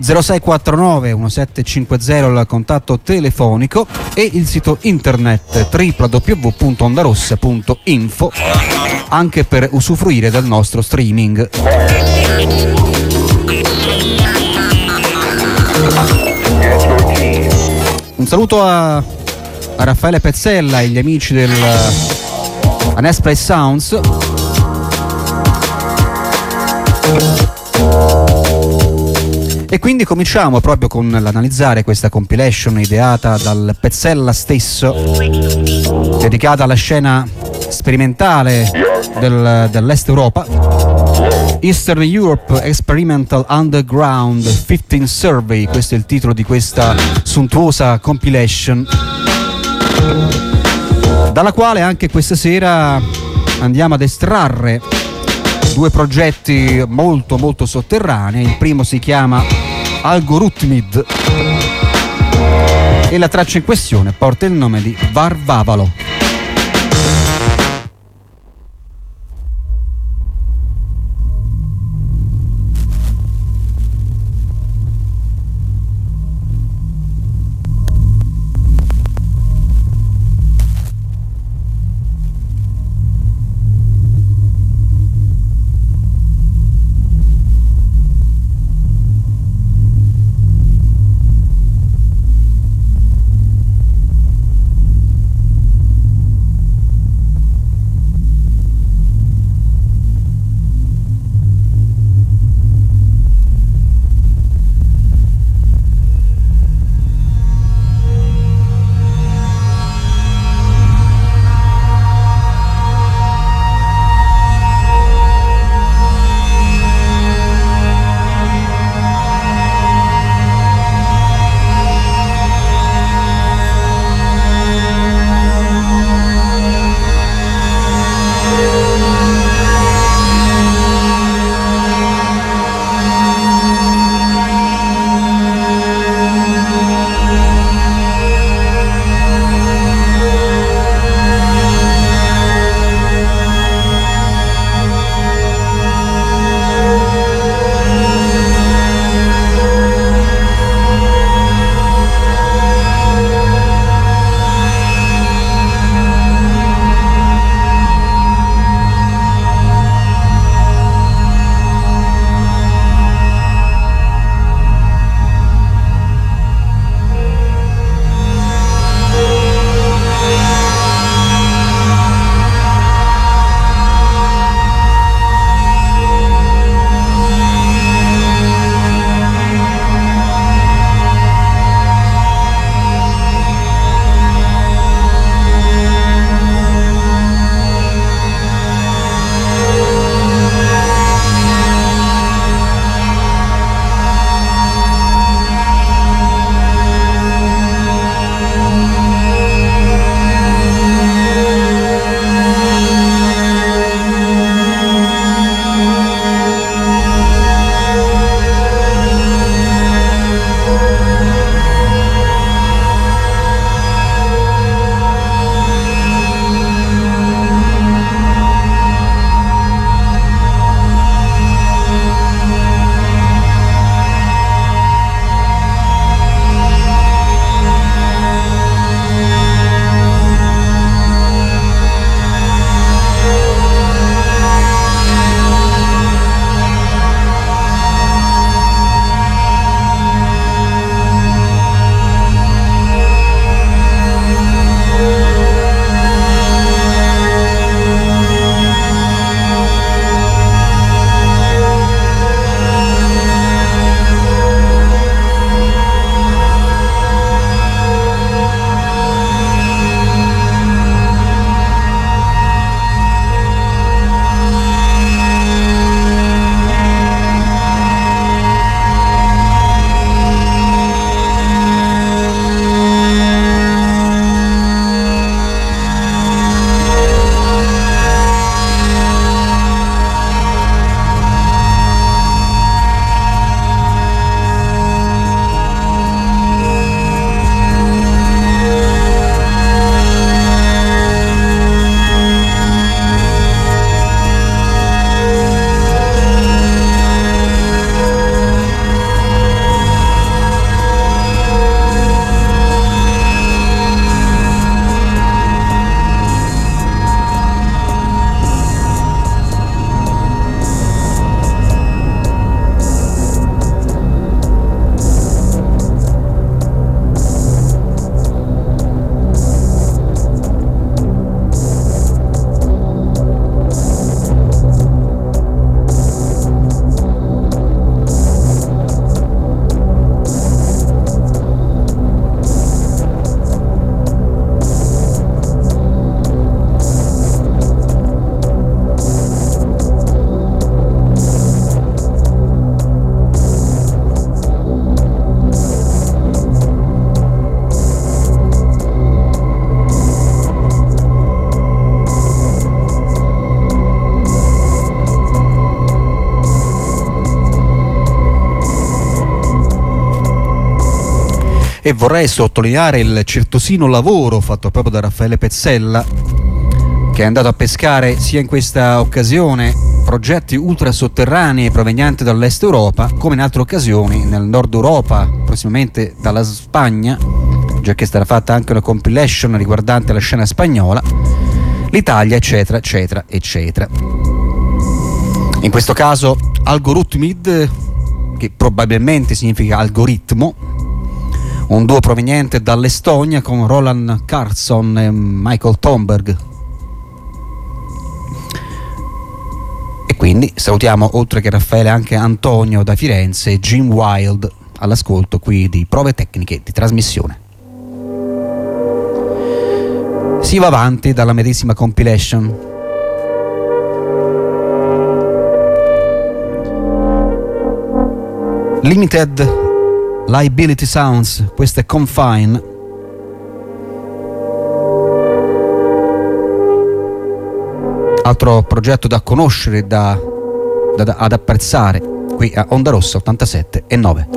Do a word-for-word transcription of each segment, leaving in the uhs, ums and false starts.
zero sei quattro nove uno sette cinque zero il contatto telefonico e il sito internet w w w punto ondarossa punto info anche per usufruire del nostro streaming. Un saluto a, a Raffaele Pezzella e gli amici del Anesplay Sounds. E quindi cominciamo proprio con l'analizzare questa compilation ideata dal Pezzella stesso, dedicata alla scena sperimentale del, dell'Est Europa. Eastern Europe Experimental Underground quindici Survey, questo è il titolo di questa sontuosa compilation, dalla quale anche questa sera andiamo ad estrarre due progetti molto molto sotterranei. Il primo si chiama Algorithmid e la traccia in questione porta il nome di Varvavalo. E vorrei sottolineare il certosino lavoro fatto proprio da Raffaele Pezzella, che è andato a pescare sia in questa occasione progetti ultrasotterranei provenienti dall'est Europa, come in altre occasioni nel nord Europa, prossimamente dalla Spagna, già che sarà fatta anche una compilation riguardante la scena spagnola, l'Italia, eccetera, eccetera, eccetera. In questo caso Algorithmid, che probabilmente significa algoritmo, un duo proveniente dall'Estonia con Roland Carlson e Michael Thornberg. E quindi salutiamo, oltre che Raffaele, anche Antonio da Firenze e Jim Wild all'ascolto qui di Prove Tecniche di Trasmissione. Si va avanti dalla medesima compilation. Limited Liability Sounds, questo è Confine. Altro progetto da conoscere, da, da, ad apprezzare qui a Onda Rossa ottantasette e nove.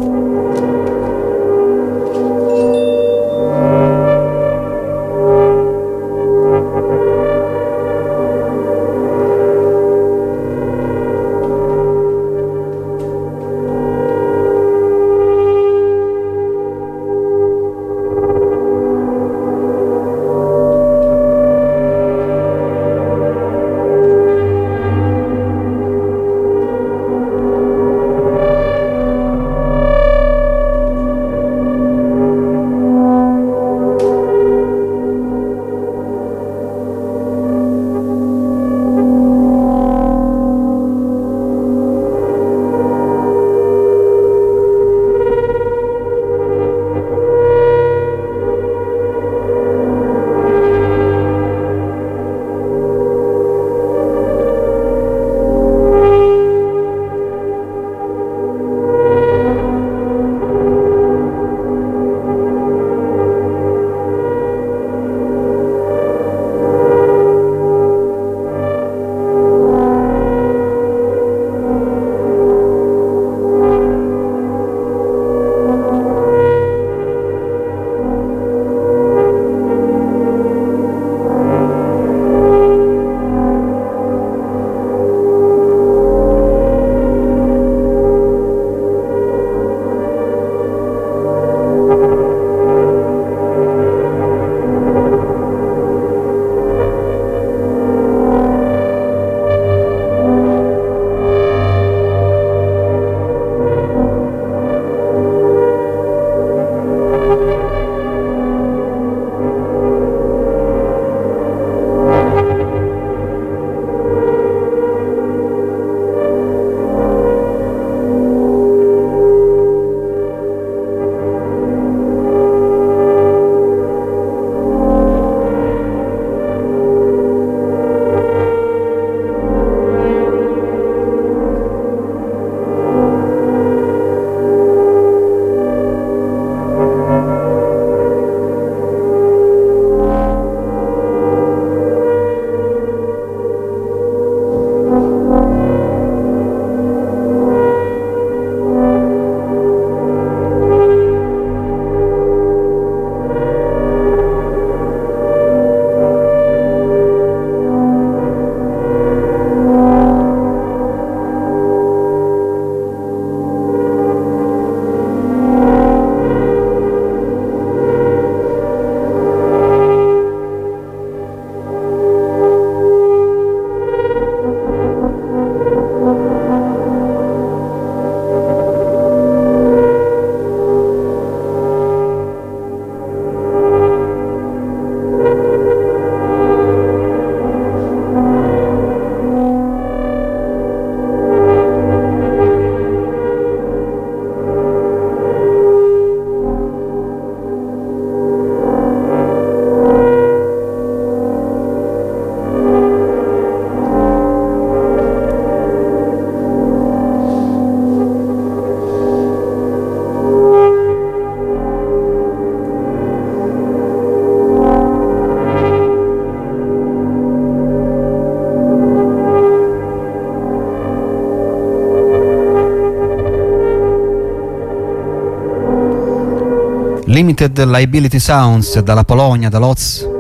Limited Liability Sounds dalla Polonia, da Lodz,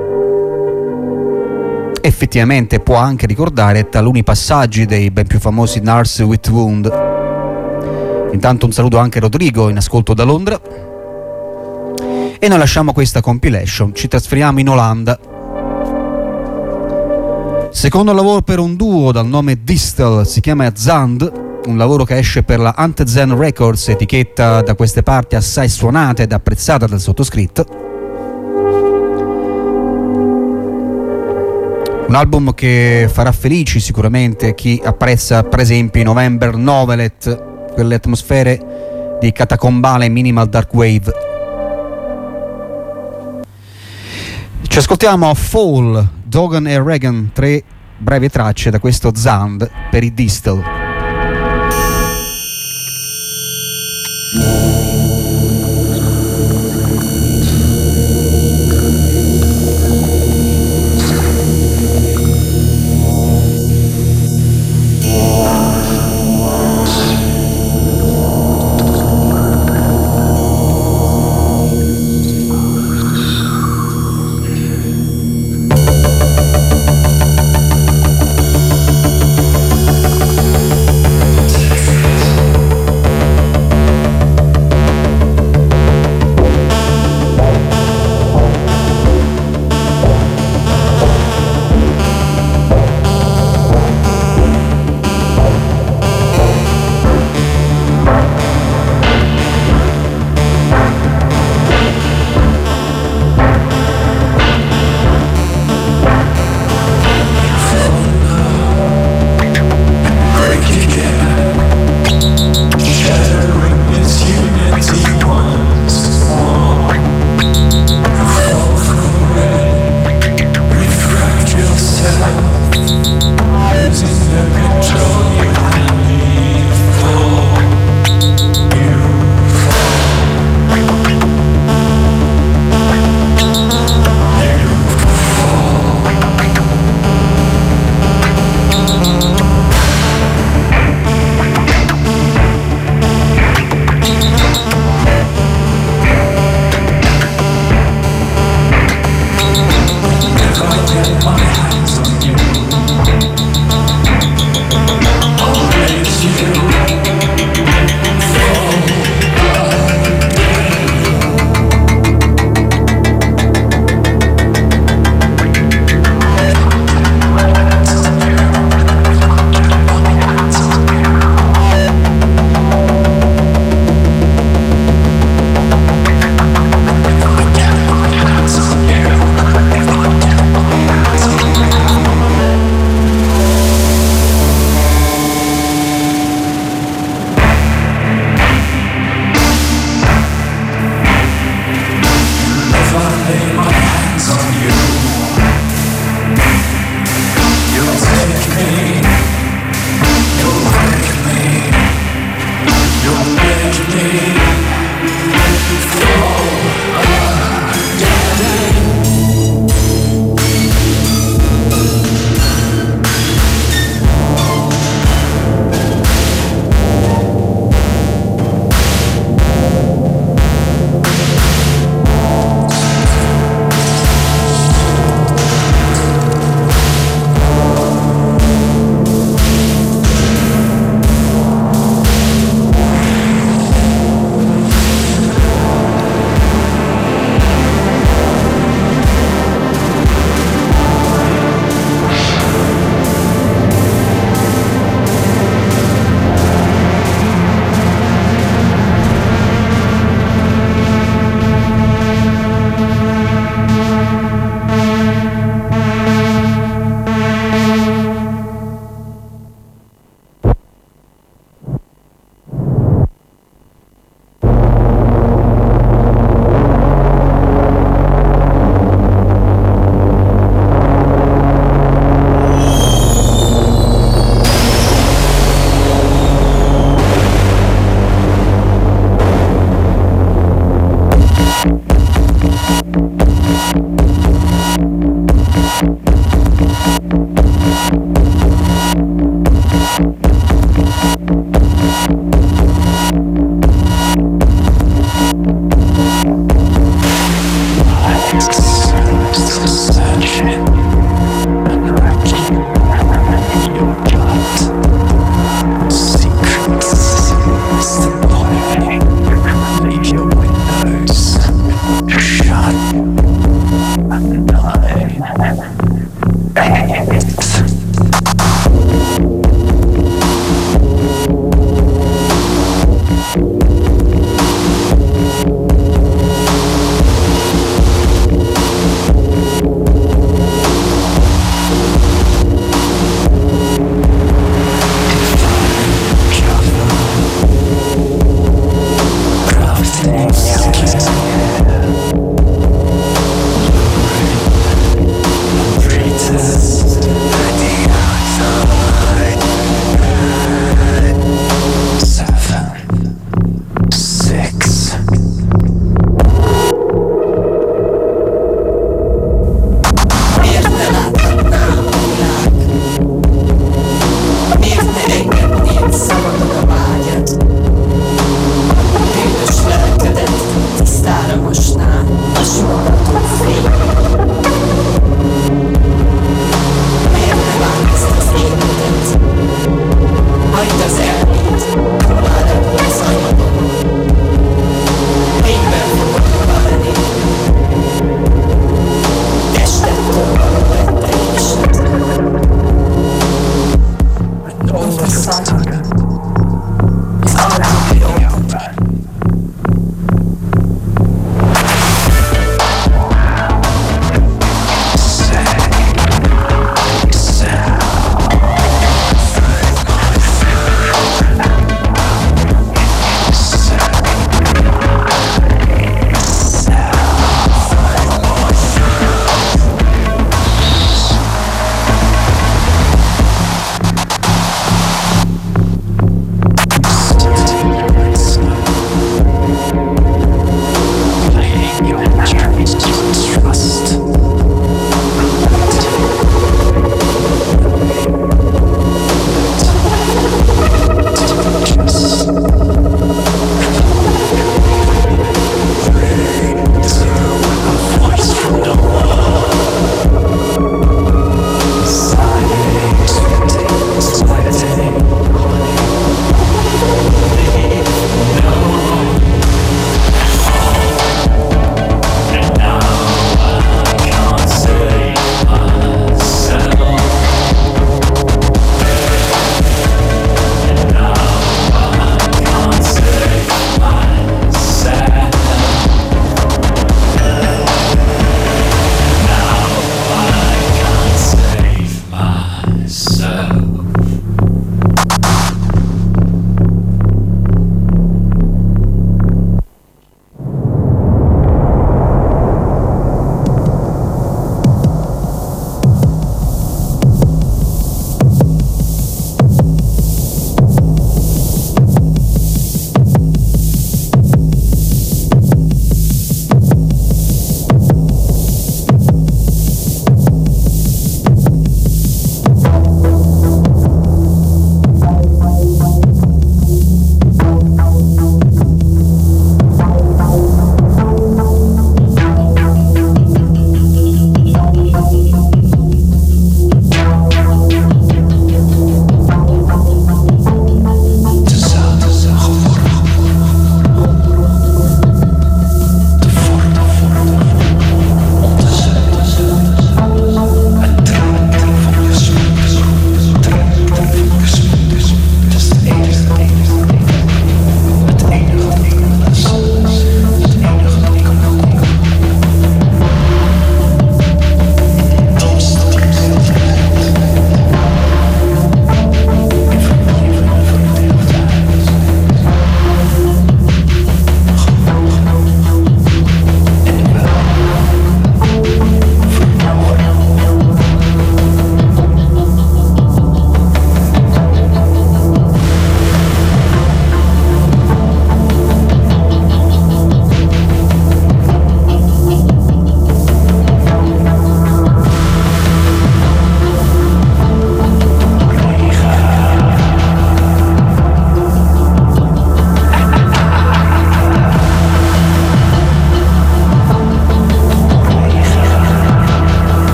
effettivamente può anche ricordare taluni passaggi dei ben più famosi Nurse with Wound. Intanto un saluto anche a Rodrigo, in ascolto da Londra. E noi lasciamo questa compilation, ci trasferiamo in Olanda. Secondo lavoro per un duo dal nome Distel, si chiama Zand, un lavoro che esce per la Antezen Records, etichetta da queste parti assai suonata ed apprezzata dal sottoscritto. Un album che farà felici sicuramente chi apprezza per esempio i November Novelet, quelle atmosfere di catacombale minimal dark wave. Ci ascoltiamo Fall, Dogan e Reagan, tre brevi tracce da questo Zand per i Distel.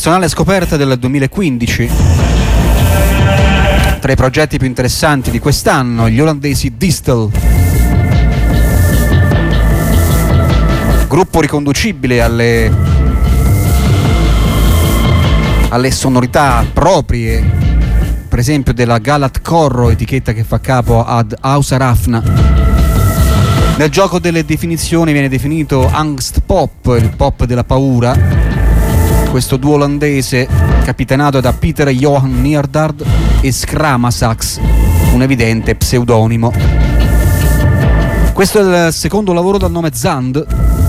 Personale scoperta del duemilaquindici. Tra i progetti più interessanti di quest'anno, gli olandesi Distel. Gruppo riconducibile alle, alle sonorità proprie, per esempio della Galat Corro, etichetta che fa capo ad Ausarafna. Nel gioco delle definizioni viene definito Angst Pop, il pop della paura. Questo duo olandese capitanato da Peter Johan Neerdard e Scramasax, un evidente pseudonimo. Questo è il secondo lavoro dal nome Zand,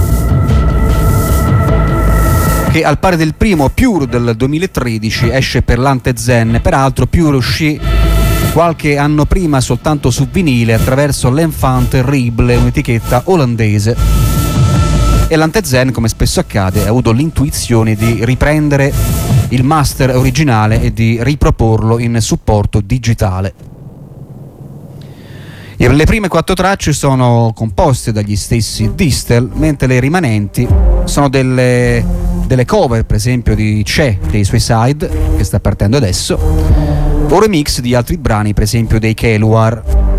che al pari del primo, Pure del duemilatredici, esce per l'Antezen. Peraltro Pure uscì qualche anno prima soltanto su vinile attraverso l'Enfant Terrible, un'etichetta olandese. E l'Antezen, come spesso accade, ha avuto l'intuizione di riprendere il master originale e di riproporlo in supporto digitale. E le prime quattro tracce sono composte dagli stessi Distel, mentre le rimanenti sono delle, delle cover, per esempio di C'è dei Suicide, che sta partendo adesso, o remix di altri brani, per esempio dei Keluar.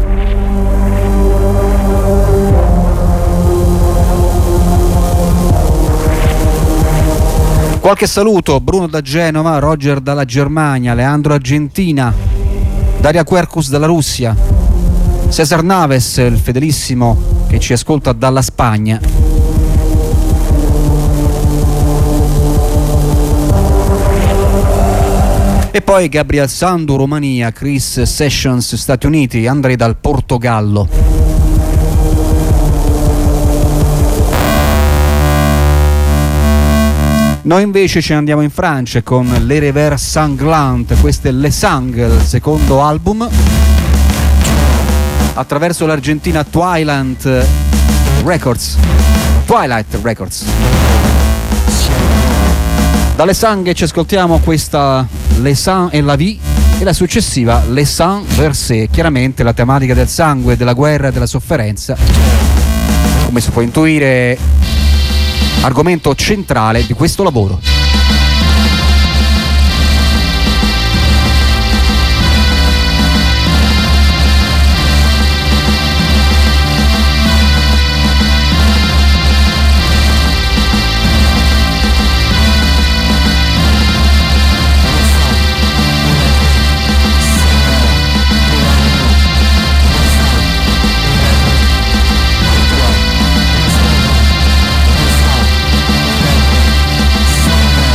Qualche saluto: Bruno da Genova, Roger dalla Germania, Leandro Argentina, Daria Quercus dalla Russia, Cesar Naves, il fedelissimo che ci ascolta dalla Spagna. E poi Gabriel Sandu, Romania, Chris Sessions, Stati Uniti, Andrei dal Portogallo. Noi invece ci andiamo in Francia con Le Revers Sanglantes. Questo è Le Sang, il secondo album, attraverso l'Argentina Twilight Records. Twilight Records. Dalle Sang ci ascoltiamo questa Le Sang et la Vie e la successiva Le Sang Versé. Chiaramente la tematica del sangue, della guerra e della sofferenza, come si può intuire, argomento centrale di questo lavoro. Sang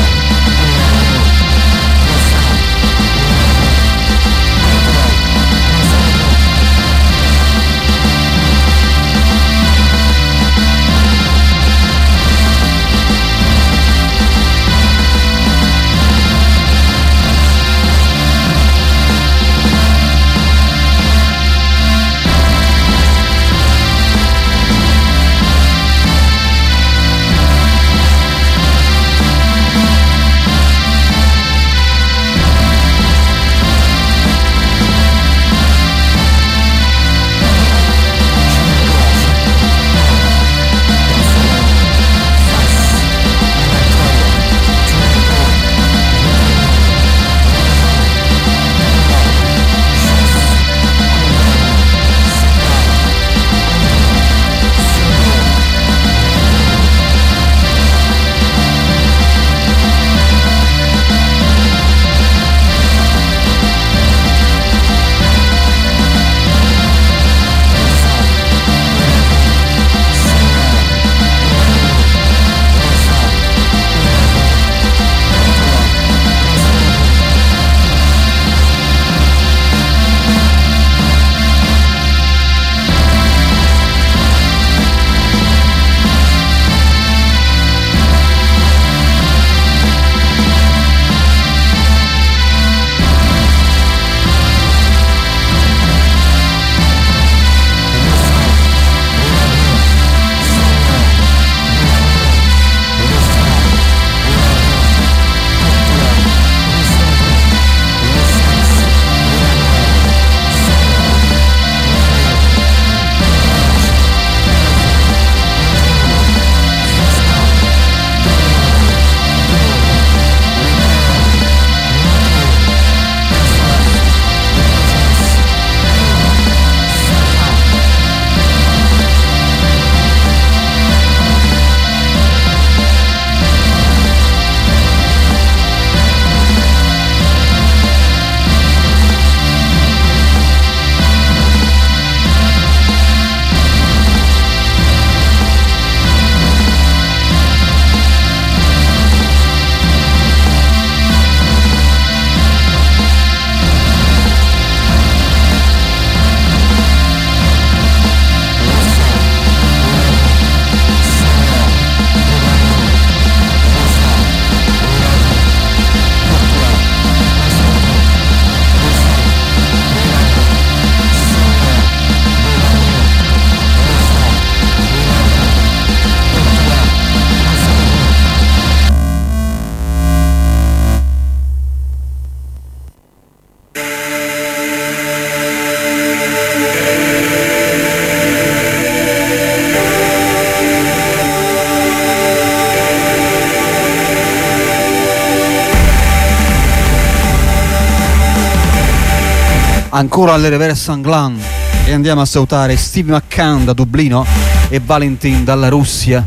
ancora alle Reverse Sanglan e andiamo a salutare Steve McCann da Dublino e Valentin dalla Russia.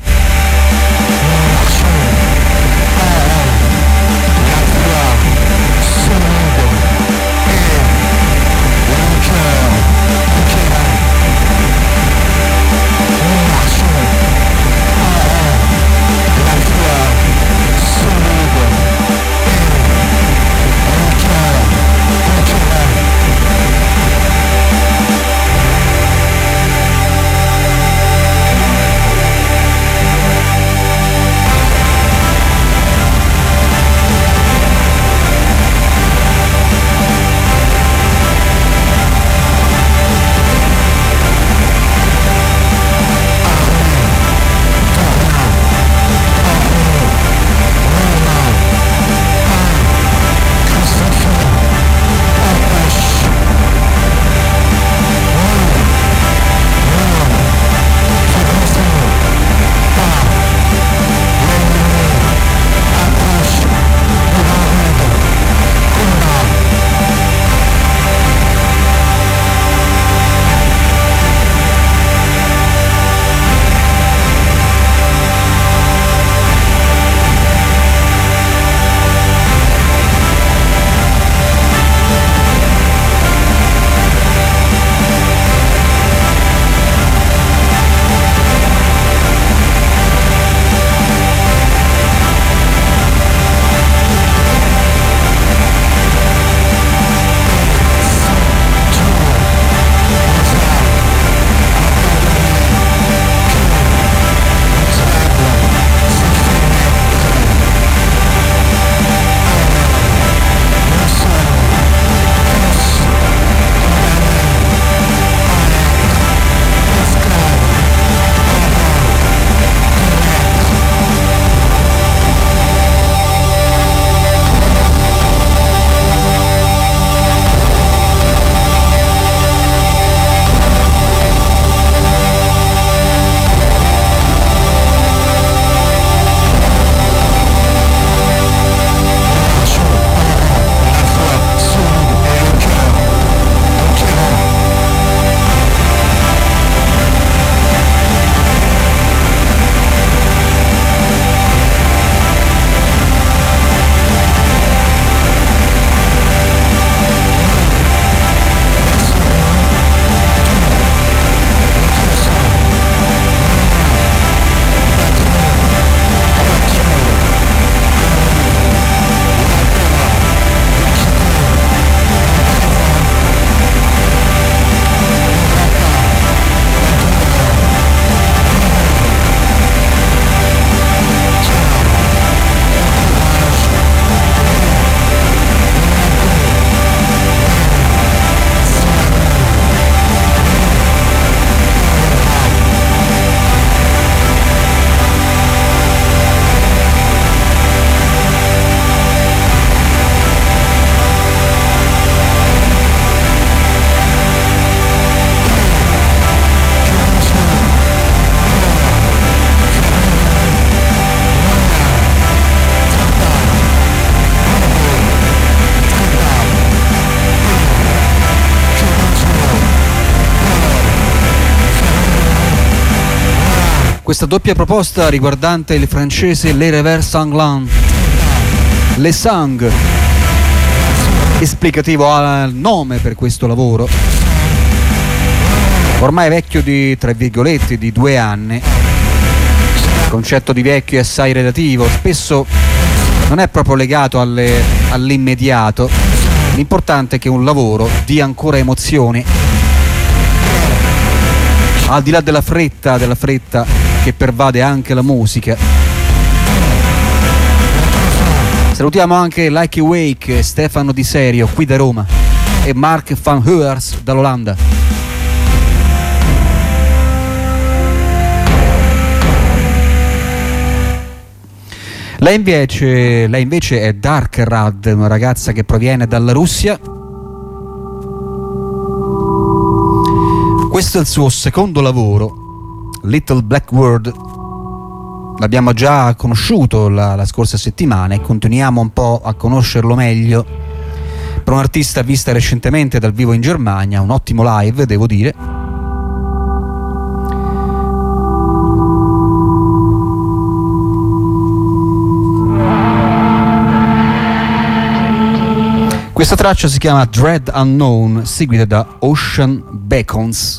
Questa doppia proposta riguardante il francese Les Reverse Sanglan, Les Sang, esplicativo al nome per questo lavoro, ormai vecchio di, tra virgolette, di due anni. Il concetto di vecchio è assai relativo, spesso non è proprio legato alle, all'immediato. L'importante è che un lavoro dia ancora emozioni, al di là della fretta, della fretta che pervade anche la musica. Salutiamo anche Like a Wake, Stefano Di Serio qui da Roma e Mark van Huers dall'Olanda. Lei invece, lei invece è Dark Rad, una ragazza che proviene dalla Russia. Questo è il suo secondo lavoro, Little Black World. L'abbiamo già conosciuto la, la scorsa settimana e continuiamo un po' a conoscerlo meglio, per un artista vista recentemente dal vivo in Germania, un ottimo live, devo dire. Questa traccia si chiama Dread Unknown, seguita da Ocean Beacons.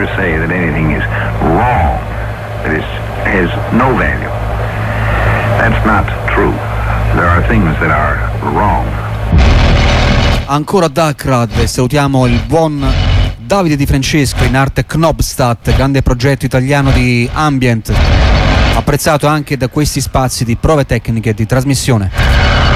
ever say that anything is wrong, that it has no value. That's not true. There are things that are wrong. Ancora Darkrad, e salutiamo il buon Davide Di Francesco in arte Knobstadt, grande progetto italiano di ambient, apprezzato anche da questi spazi di prove tecniche di trasmissione.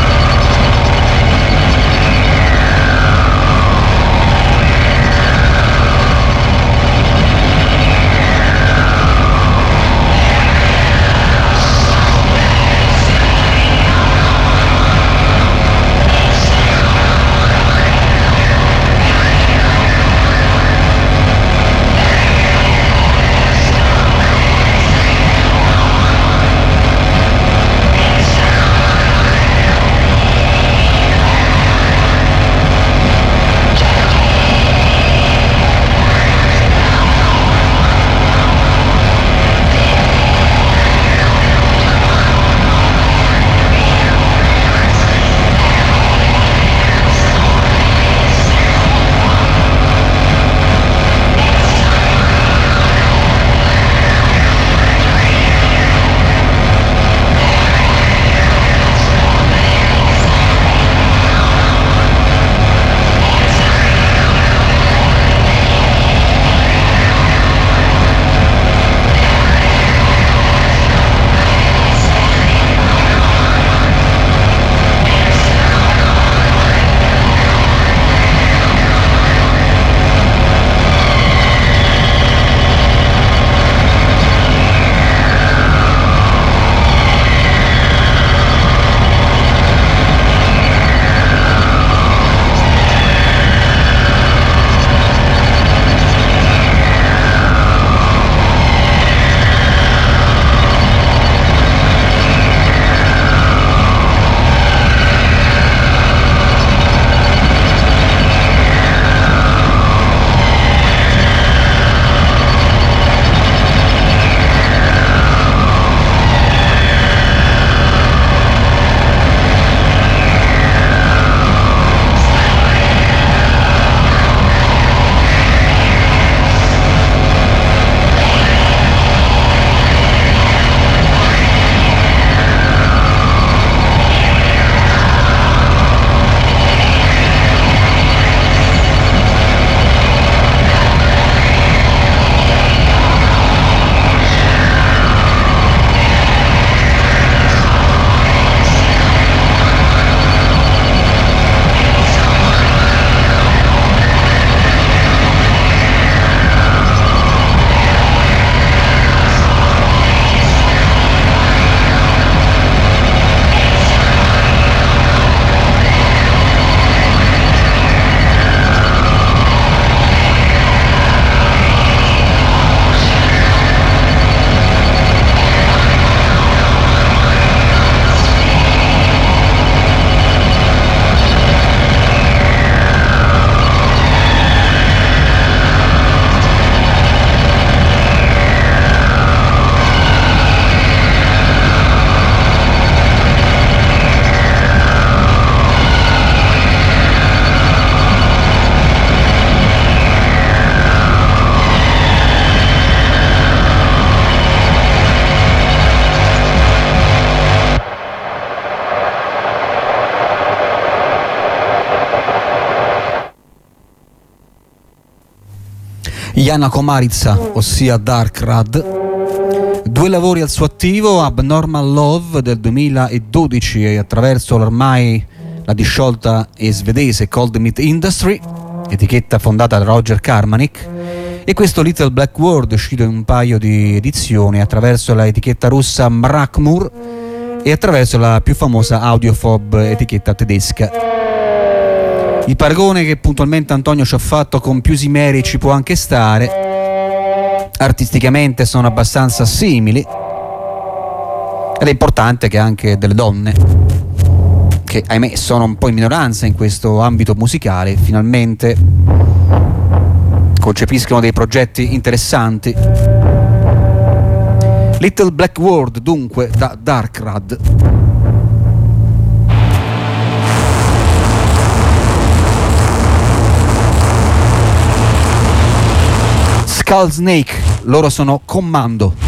Jana Komarica, ossia Darkrad. Due lavori al suo attivo: Abnormal Love del duemiladodici e attraverso l'ormai la disciolta e svedese Cold Meat Industry, etichetta fondata da Roger Karmanik, e questo Little Black World uscito in un paio di edizioni attraverso la etichetta russa Mrakmur e attraverso la più famosa Audiophobe, etichetta tedesca. Il paragone che puntualmente Antonio ci ha fatto con Più Simeri ci può anche stare, artisticamente sono abbastanza simili ed è importante che anche delle donne, che ahimè sono un po' in minoranza in questo ambito musicale, finalmente concepiscono dei progetti interessanti. Little Black World dunque da Darkrad. Skull Snake, loro sono Commando.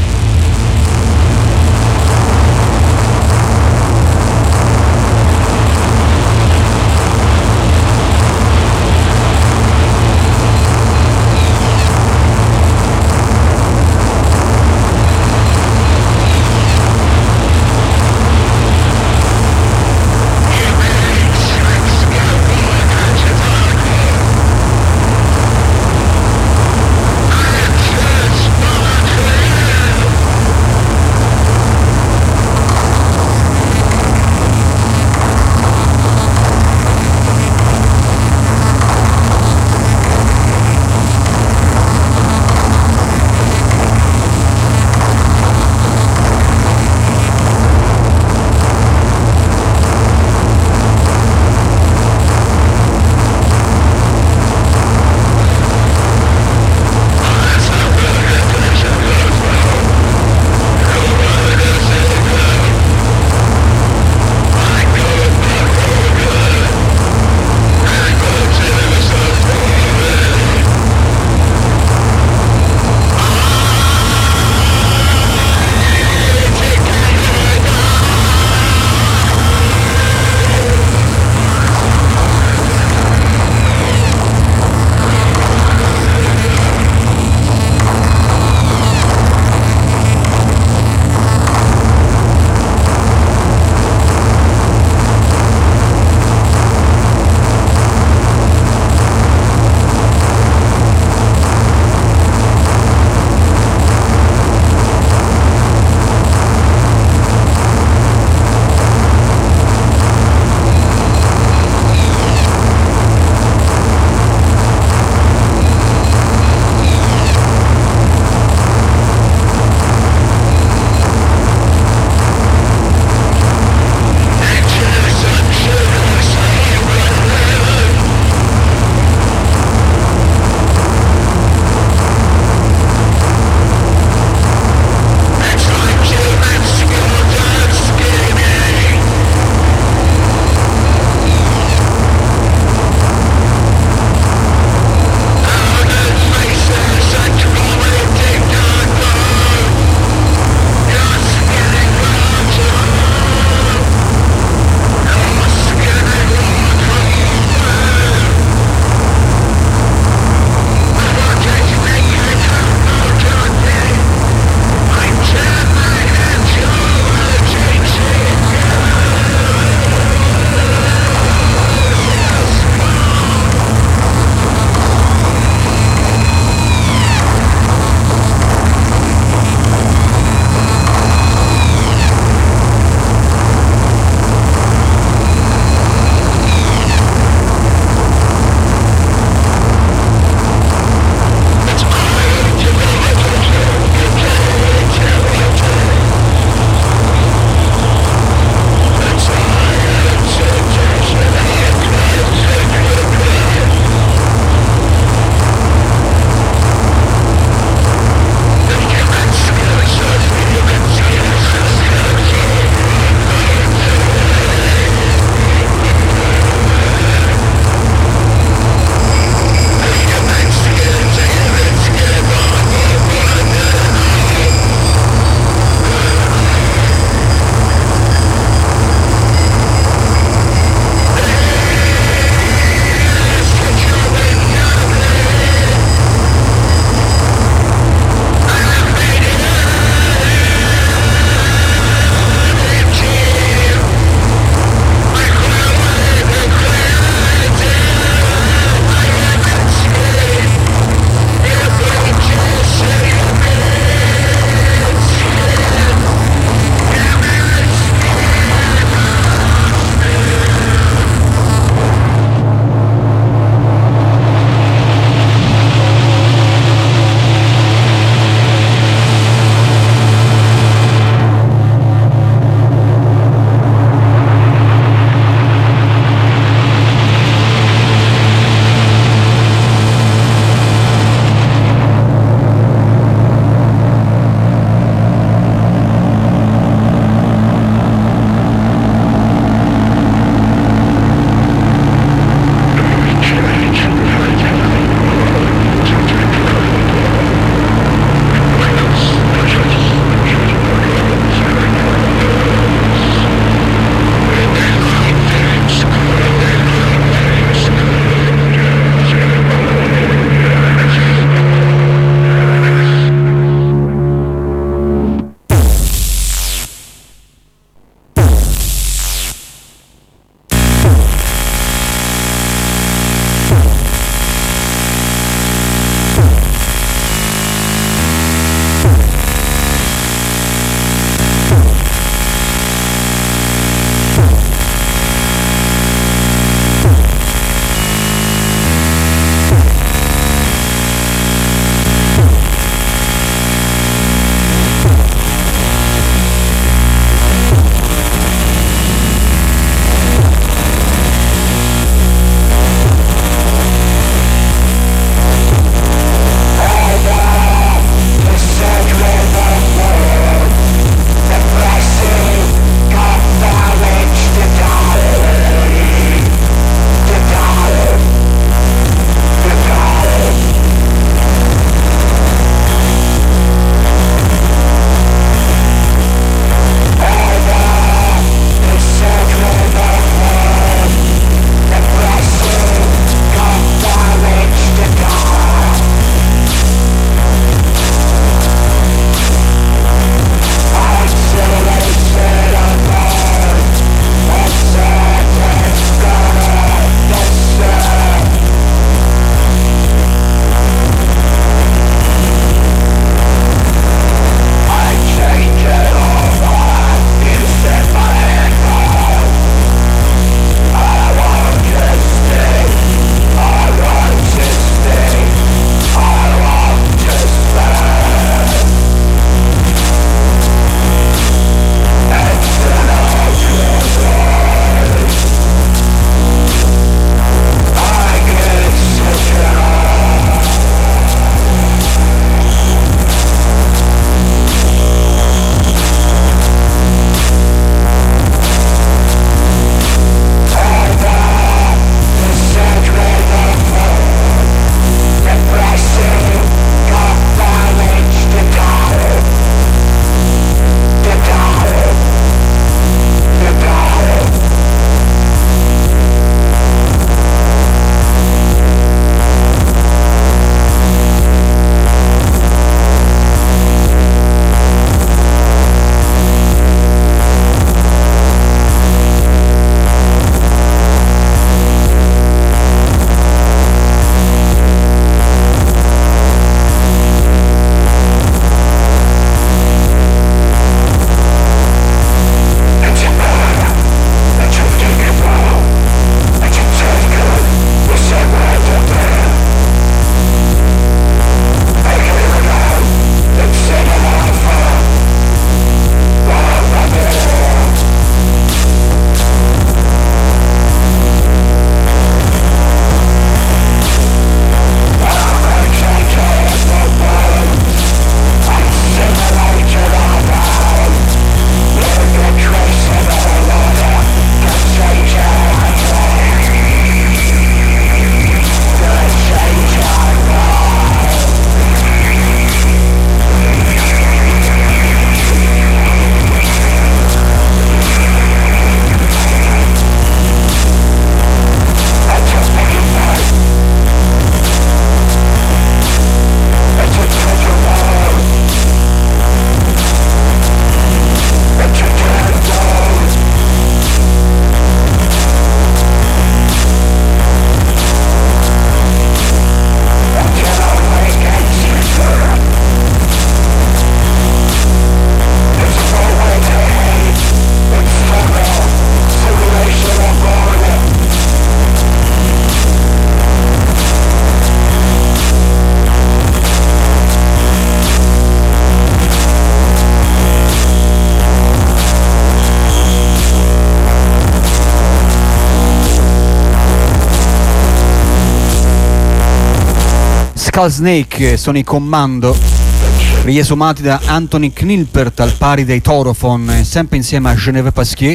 Skull Snake sono i Commando, riesumati da Anthony Knilpert al pari dei Thorophon, sempre insieme a Geneviève Pasquier.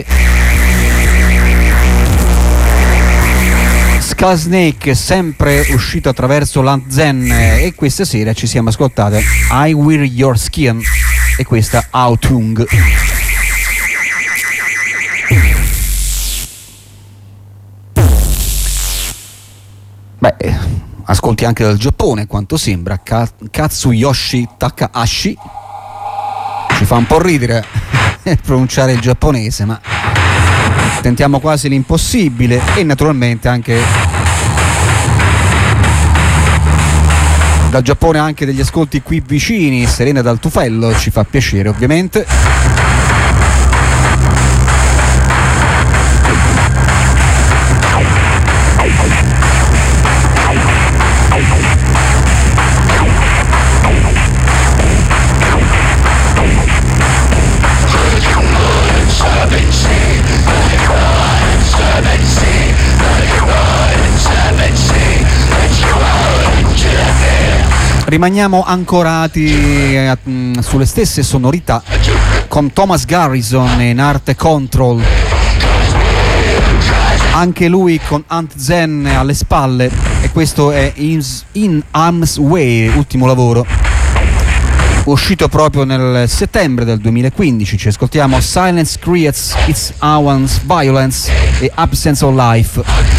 Skull Snake sempre uscito attraverso l'Anzen, e questa sera ci siamo ascoltate I Wear Your Skin e questa Autung. Beh, ascolti anche dal Giappone, quanto sembra. Ka- Katsuyoshi Takahashi, ci fa un po' ridere pronunciare il giapponese, ma tentiamo quasi l'impossibile. E naturalmente anche dal Giappone anche degli ascolti qui vicini, Serena dal Tufello, ci fa piacere ovviamente. Rimaniamo ancorati eh, sulle stesse sonorità con Thomas Garrison in Arte Control, anche lui con Ant-Zen alle spalle, e questo è In, In Arm's Way, ultimo lavoro uscito proprio nel settembre del duemilaquindici. Ci ascoltiamo Silence Creates Its Own Violence e Absence of Life.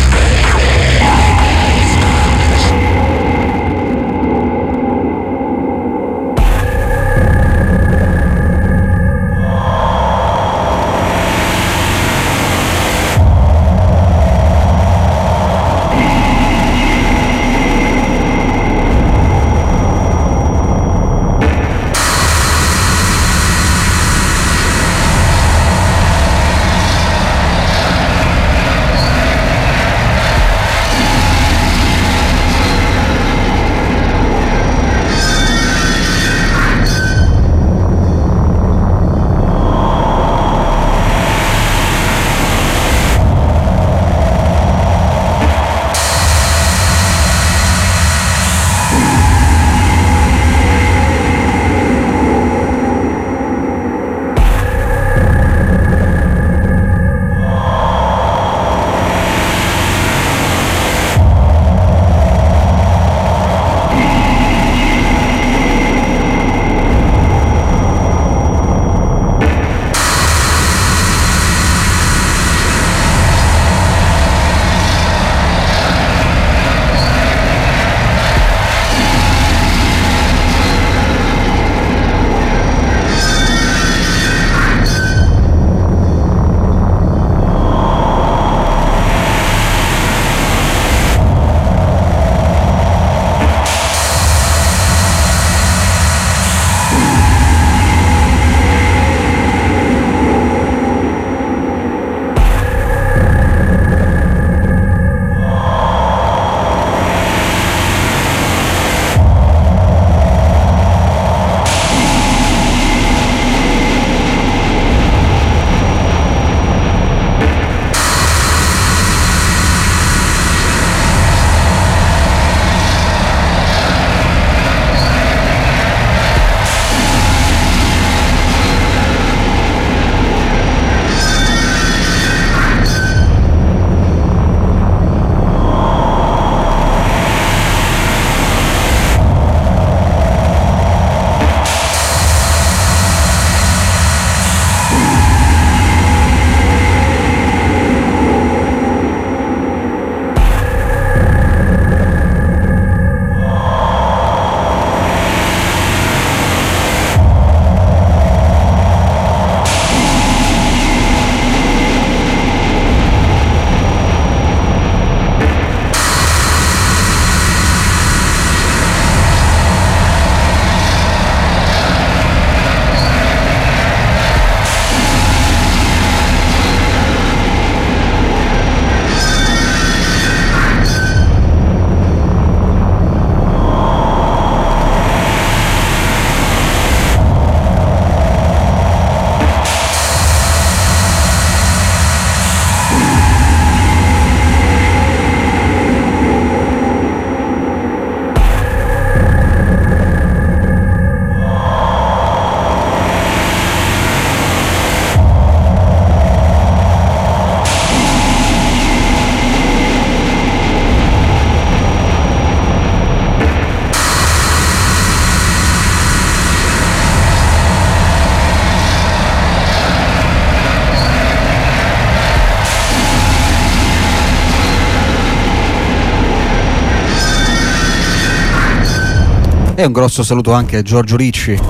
E un grosso saluto anche a Giorgio Ricci,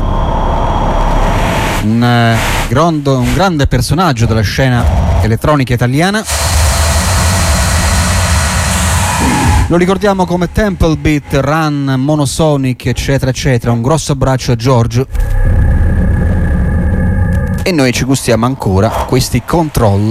un, eh, grondo, un grande personaggio della scena elettronica italiana. Lo ricordiamo come Temple Beat, Run, Monosonic, eccetera eccetera. Un grosso abbraccio a Giorgio. E noi ci gustiamo ancora questi Control.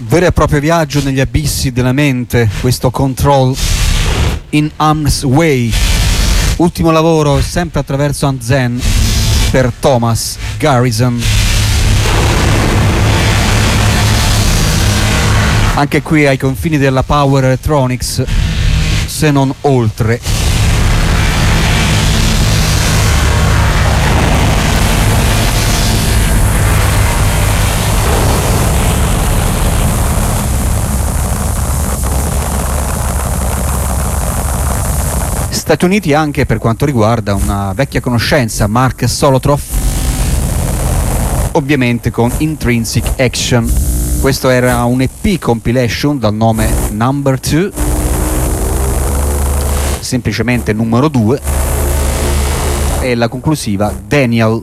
vero e proprio viaggio negli abissi della mente, questo Control in Harm's Way, ultimo lavoro sempre attraverso Anzen per Thomas Garrison. Anche qui ai confini della Power Electronics, se non oltre. Stati Uniti anche per quanto riguarda una vecchia conoscenza, Mark Solotroff, ovviamente con Intrinsic Action. Questo era un E P compilation dal nome Number two, semplicemente numero due, e la conclusiva Daniel.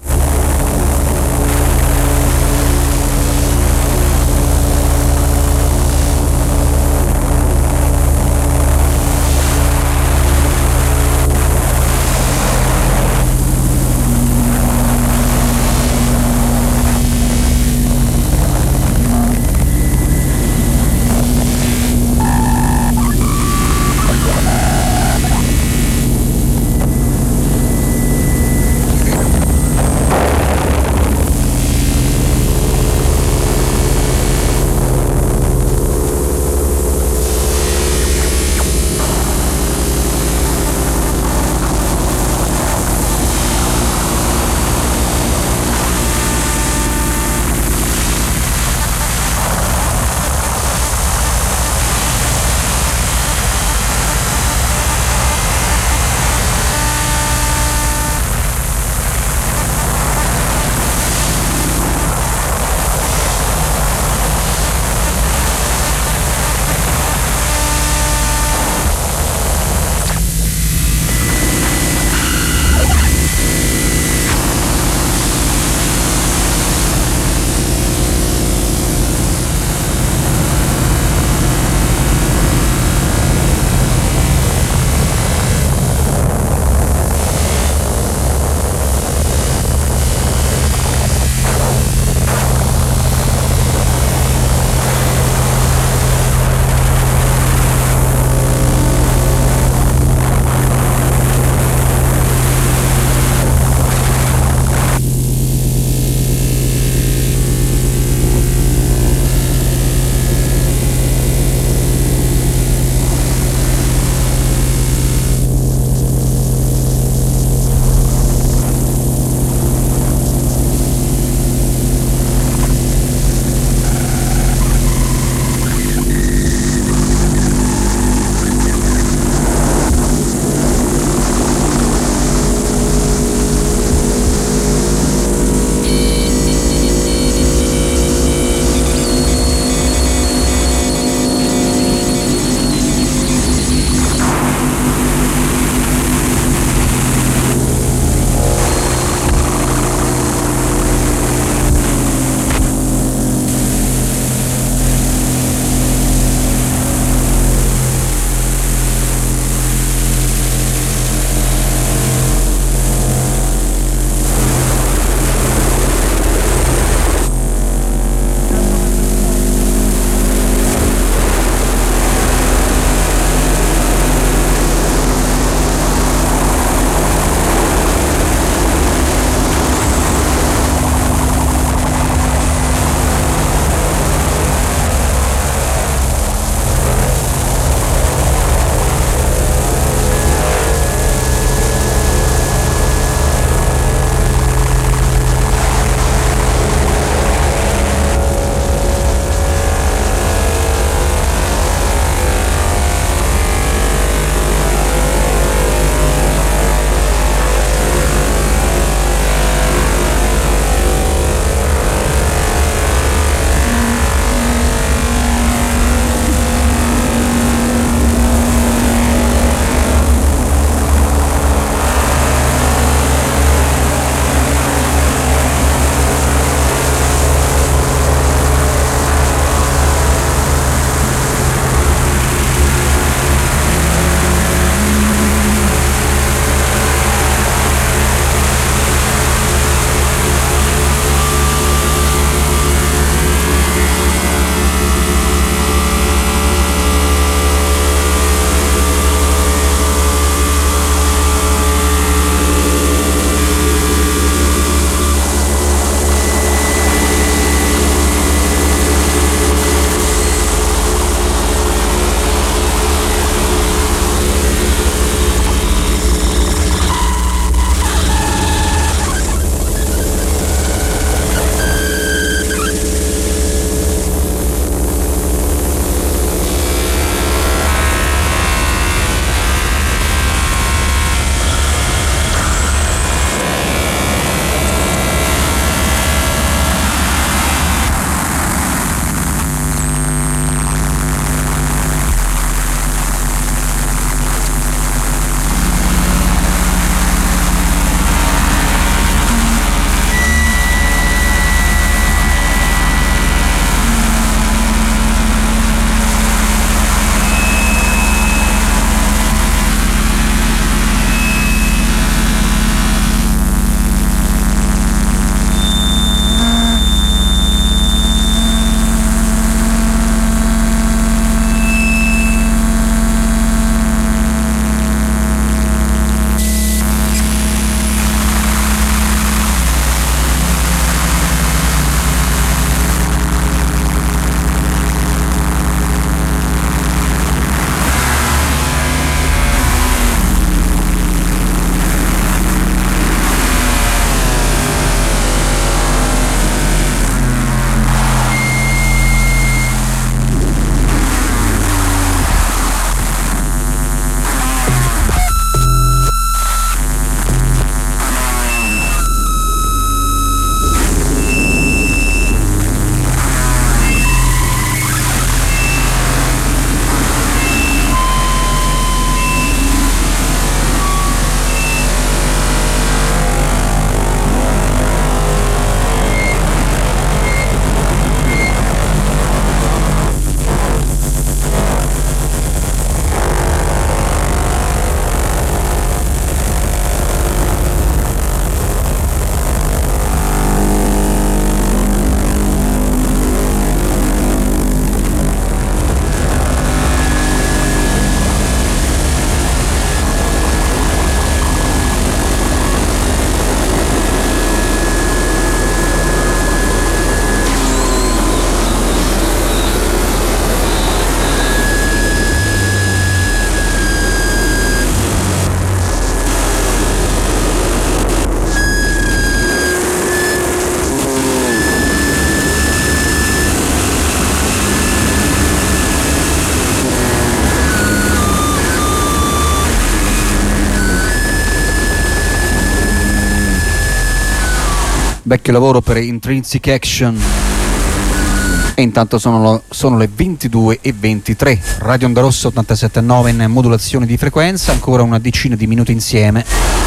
vecchio lavoro per Intrinsic Action. E intanto sono, sono le ventidue e ventitré. Radio Onda Rossa ottantasette virgola nove in modulazione di frequenza, ancora una decina di minuti insieme.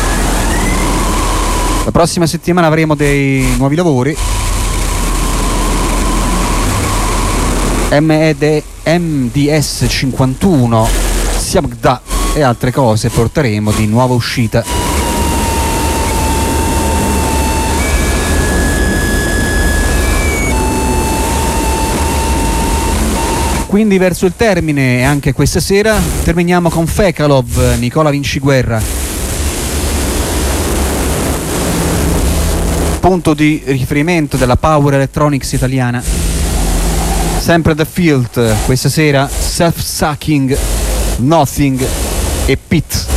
La prossima settimana avremo dei nuovi lavori. M D S cinquantuno, Siabda e altre cose porteremo di nuova uscita. Quindi verso il termine anche questa sera terminiamo con Fekalov, Nicola Vinciguerra. Punto di riferimento della power electronics italiana. Sempre The Field, questa sera Self-Sucking, Nothing e Pit.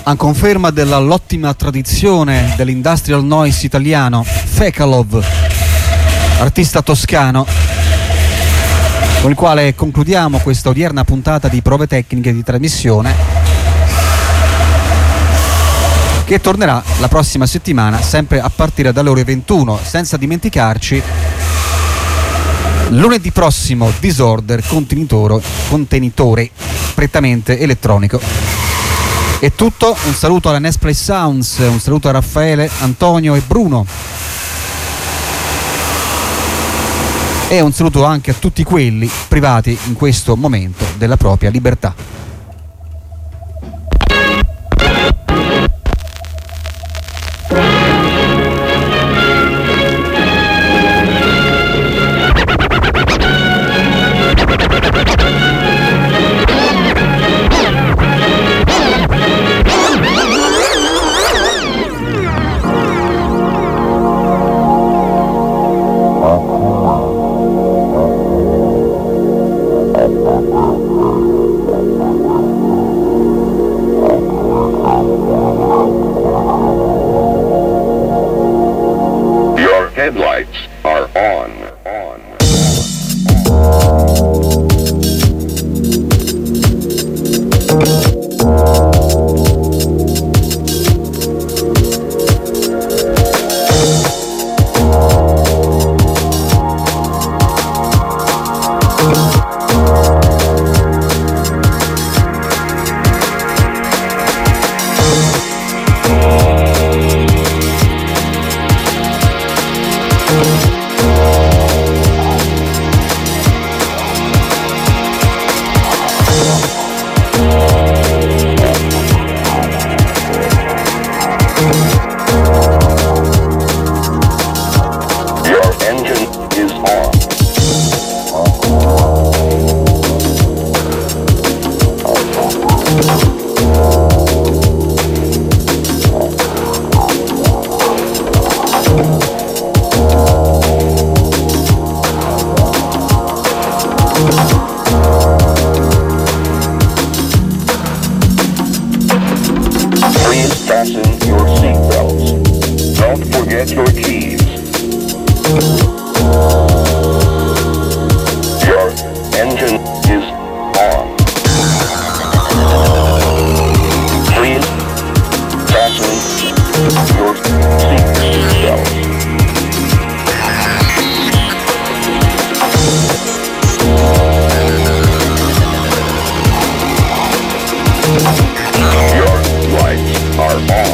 A conferma dell'ottima tradizione dell'industrial noise italiano, Fekalov, artista toscano, con il quale concludiamo questa odierna puntata di prove tecniche di trasmissione, che tornerà la prossima settimana sempre a partire dalle ore ventuno, senza dimenticarci lunedì prossimo Disorder, contenitore, contenitore prettamente elettronico. È tutto, un saluto alla Nesplay Sounds, un saluto a Raffaele, Antonio e Bruno e un saluto anche a tutti quelli privati in questo momento della propria libertà. Headlights are on. On. Your lights are on.